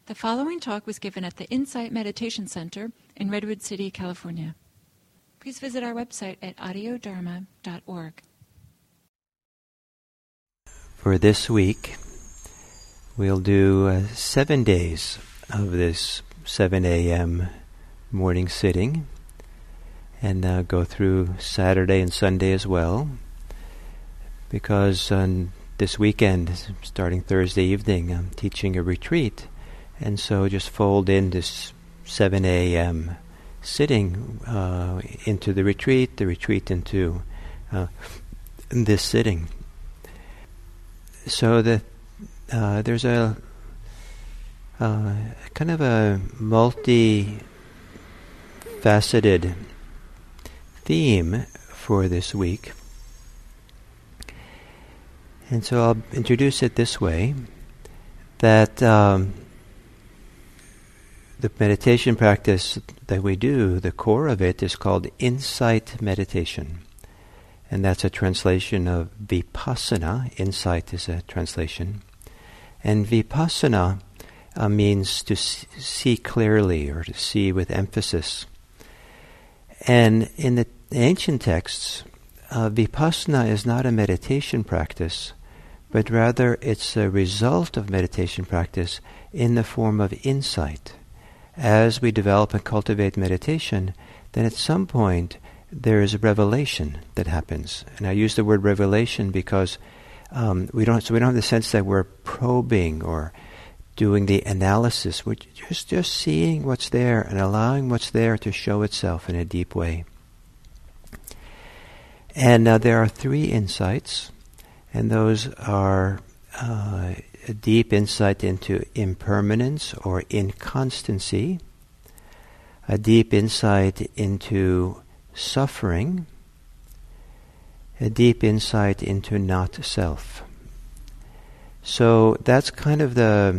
The following talk was given at the Insight Meditation Center in Redwood City, California. Please visit our website at audiodharma.org. For this week, we'll do 7 days of this 7 a.m. morning sitting, and go through Saturday and Sunday as well, because on this weekend, starting Thursday evening, I'm teaching a retreat, and so just fold in this 7 a.m. sitting into the retreat into this sitting. So there's a kind of a multi-faceted theme for this week. And so I'll introduce it this way, that the meditation practice that we do, the core of it is called insight meditation. And that's a translation of vipassana. Insight is a translation. And vipassana means to see clearly, or to see with emphasis. And in the ancient texts, vipassana is not a meditation practice, but rather it's a result of meditation practice in the form of insight. As we develop and cultivate meditation, then at some point there is a revelation that happens. And I use the word revelation because we don't have the sense that we're probing or doing the analysis. We're just seeing what's there and allowing what's there to show itself in a deep way. And there are 3 insights, and those are a deep insight into impermanence or inconstancy, a deep insight into suffering, a deep insight into not self. So that's kind of the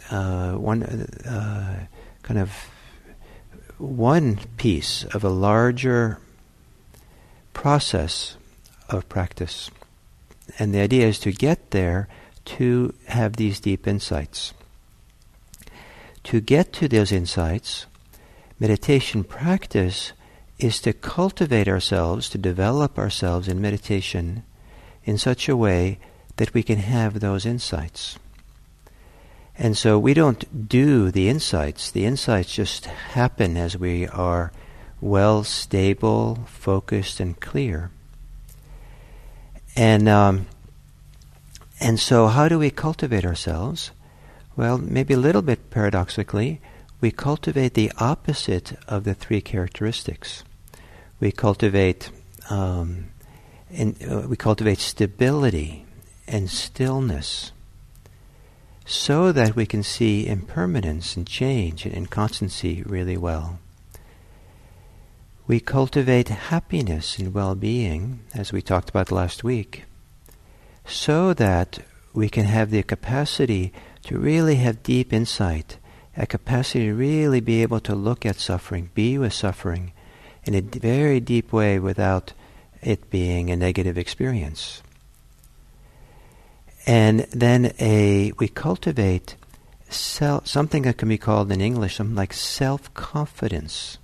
one piece of a larger process of practice. And the idea is to get there to have these deep insights. To get to those insights, meditation practice is to cultivate ourselves, to develop ourselves in meditation in such a way that we can have those insights. And so we don't do the insights just happen as we are well, stable, focused, and clear. And so how do we cultivate ourselves? Well, maybe a little bit paradoxically, we cultivate the opposite of the 3 characteristics. We cultivate stability and stillness, so that we can see impermanence and change and inconstancy really well. We cultivate happiness and well-being, as we talked about last week, so that we can have the capacity to really have deep insight, a capacity to really be able to look at suffering, be with suffering in a very deep way without it being a negative experience. And then we cultivate something that can be called in English something like self-confidence,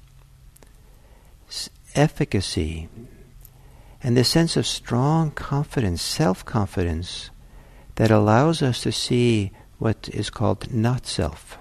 efficacy, and this sense of strong confidence, self-confidence, that allows us to see what is called not self.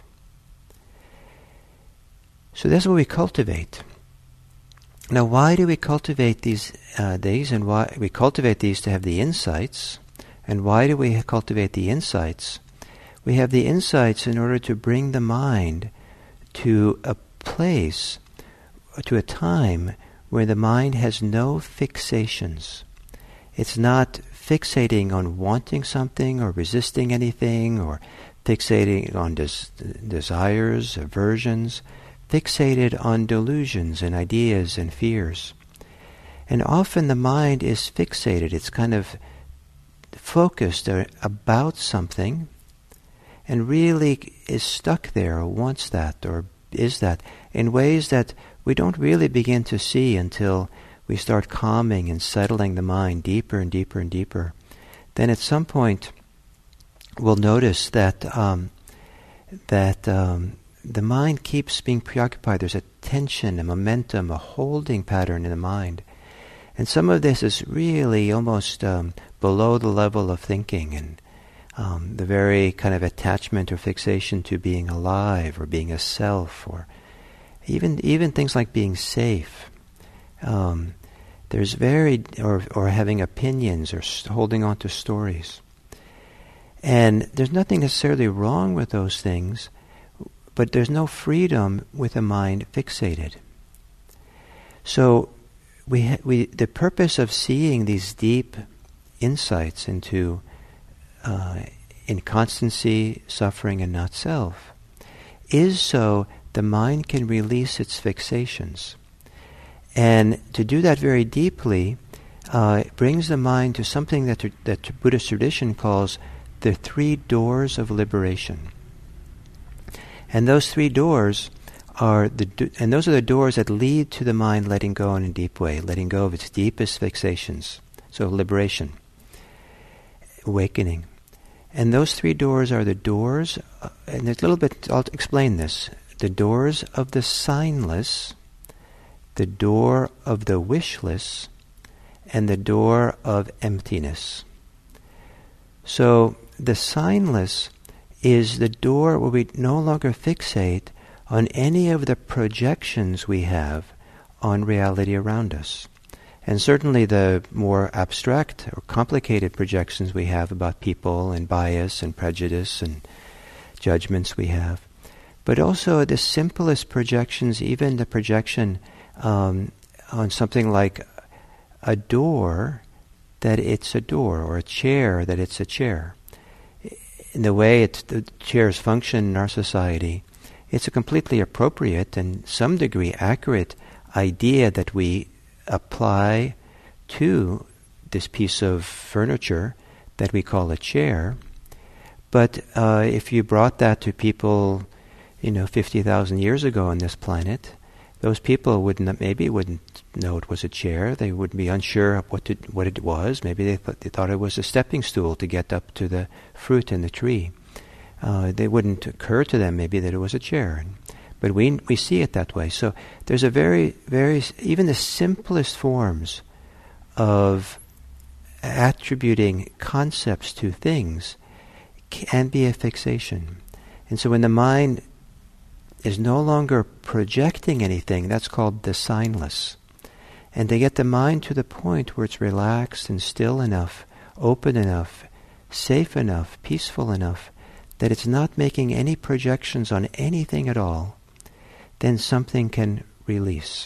So that's what we cultivate. Now, why do we cultivate these, and why we cultivate these to have the insights? And why do we cultivate the insights? We have the insights in order to bring the mind to a place, to a time where the mind has no fixations. It's not fixating on wanting something or resisting anything or fixating on desires, aversions, fixated on delusions and ideas and fears. And often the mind is fixated. It's kind of focused about something and really is stuck there or wants that or is that in ways that we don't really begin to see until we start calming and settling the mind deeper and deeper and deeper. Then at some point we'll notice that that the mind keeps being preoccupied. There's a tension, a momentum, a holding pattern in the mind. And some of this is really almost below the level of thinking, and the very kind of attachment or fixation to being alive or being a self, or even things like being safe. There's or having opinions or holding on to stories. And there's nothing necessarily wrong with those things, but there's no freedom with a mind fixated. So the purpose of seeing these deep insights into inconstancy, suffering, and not self is so the mind can release its fixations. And to do that very deeply brings the mind to something that Buddhist tradition calls the 3 doors of liberation. And those 3 doors are those are the doors that lead to the mind letting go in a deep way, letting go of its deepest fixations. So liberation, awakening. And those 3 doors are the doors, and there's a little bit, I'll explain this, the doors of the signless, the door of the wishless, and the door of emptiness. So the signless is the door where we no longer fixate on any of the projections we have on reality around us. And certainly the more abstract or complicated projections we have about people and bias and prejudice and judgments we have. But also the simplest projections, even the projection on something like a door, that it's a door, or a chair, that it's a chair. In the way the chairs function in our society, it's a completely appropriate and some degree accurate idea that we apply to this piece of furniture that we call a chair. But if you brought that to people, 50,000 years ago on this planet, those people maybe wouldn't know it was a chair. They would be unsure of what it was. Maybe they thought it was a stepping stool to get up to the fruit in the tree. They wouldn't occur to them maybe that it was a chair. But we see it that way. So there's a very, very, even the simplest forms of attributing concepts to things can be a fixation. And so when the mind is no longer projecting anything, that's called the signless. And to get the mind to the point where it's relaxed and still enough, open enough, safe enough, peaceful enough, that it's not making any projections on anything at all, then something can release.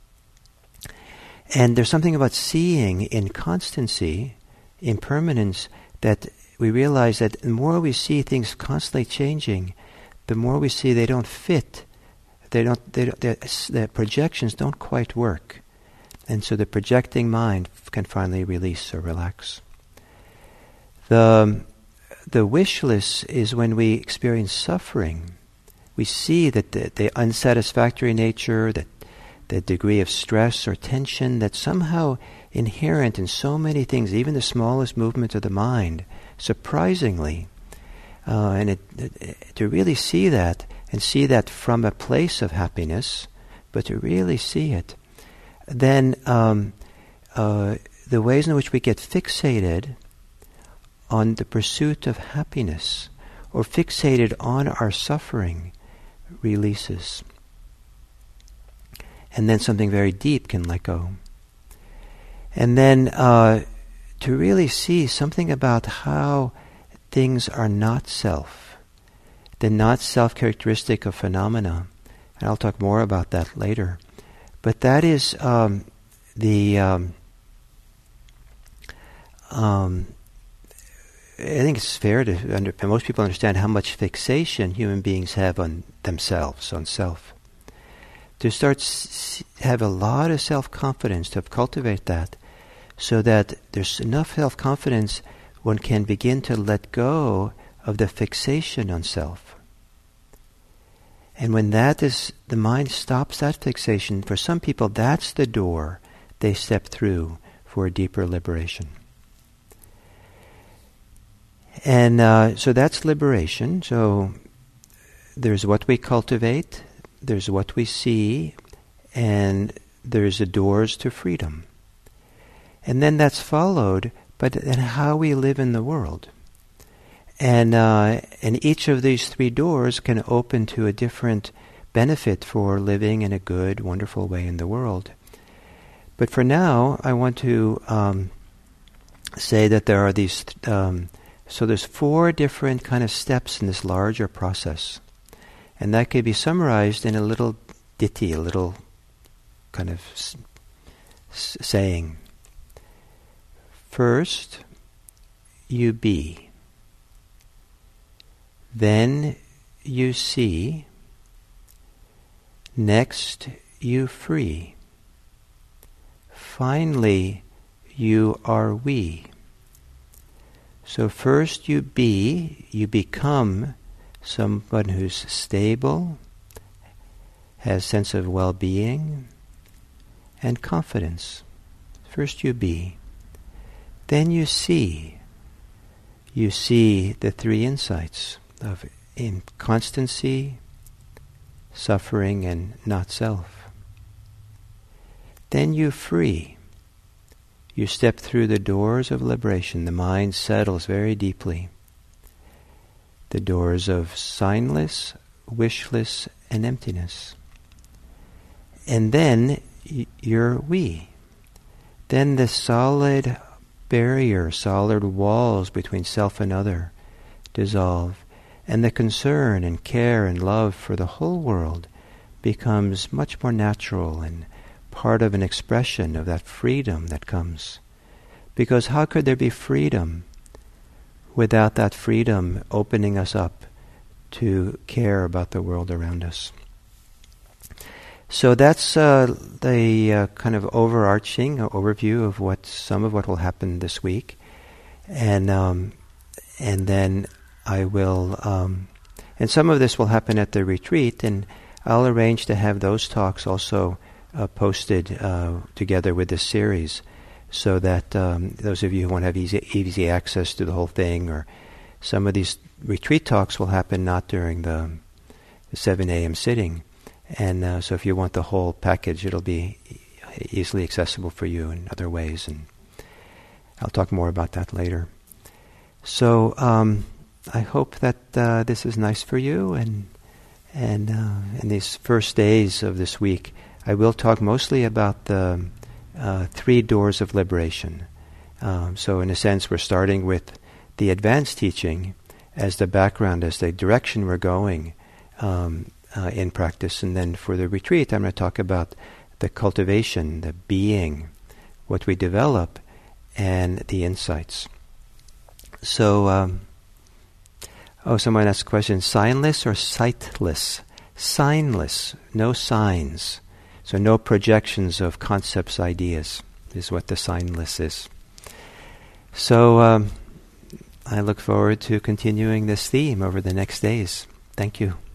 And there's something about seeing inconstancy, impermanence, that we realize that the more we see things constantly changing, the more we see they don't fit. The projections don't quite work. And so the projecting mind can finally release or relax. The wishless is when we experience suffering. We see that the unsatisfactory nature, that the degree of stress or tension that's somehow inherent in so many things, even the smallest movement of the mind, surprisingly. To really see that, and see that from a place of happiness, but to really see it, then the ways in which we get fixated on the pursuit of happiness, or fixated on our suffering, releases. And then something very deep can let go. And then to really see something about how things are not self, the not self characteristic of phenomena. And I'll talk more about that later. But that is I think it's fair to most people understand how much fixation human beings have on themselves, on self. To start have a lot of self-confidence, to cultivate that, so that there's enough self-confidence one can begin to let go of the fixation on self. And when the mind stops that fixation, for some people that's the door they step through for a deeper liberation. And so that's liberation. So there's what we cultivate, there's what we see, and there's the doors to freedom. And then that's followed by how we live in the world. And each of these three doors can open to a different benefit for living in a good, wonderful way in the world. But for now, I want to say that there are these, so there's 4 different kind of steps in this larger process. And that could be summarized in a little ditty, a little kind of saying. First, you be. Then you see. Next, you free. Finally, you are we. So first you be, you become someone who's stable, has sense of well-being, and confidence. First you be. Then you see. You see the 3 insights of inconstancy, suffering, and not self. Then you free. You step through the doors of liberation. The mind settles very deeply. The doors of signless, wishless, and emptiness. And then you're we. Then the solid barrier, solid walls between self and other dissolve, and the concern and care and love for the whole world becomes much more natural and part of an expression of that freedom that comes. Because how could there be freedom without that freedom opening us up to care about the world around us? So that's the kind of overarching overview of some of what will happen this week, and then I will, and some of this will happen at the retreat, and I'll arrange to have those talks also posted together with this series, so that those of you who want to have easy access to the whole thing, or some of these retreat talks will happen not during the 7 a.m. sitting. And so if you want the whole package, it'll be easily accessible for you in other ways. And I'll talk more about that later. So I hope that this is nice for you. And in these first days of this week, I will talk mostly about the 3 doors of liberation. So in a sense, we're starting with the advanced teaching as the background, as the direction we're going in practice. And then for the retreat, I'm going to talk about the cultivation, the being, what we develop, and the insights. So, someone asked a question, signless or sightless? Signless, no signs. So no projections of concepts, ideas, is what the signless is. So I look forward to continuing this theme over the next days. Thank you.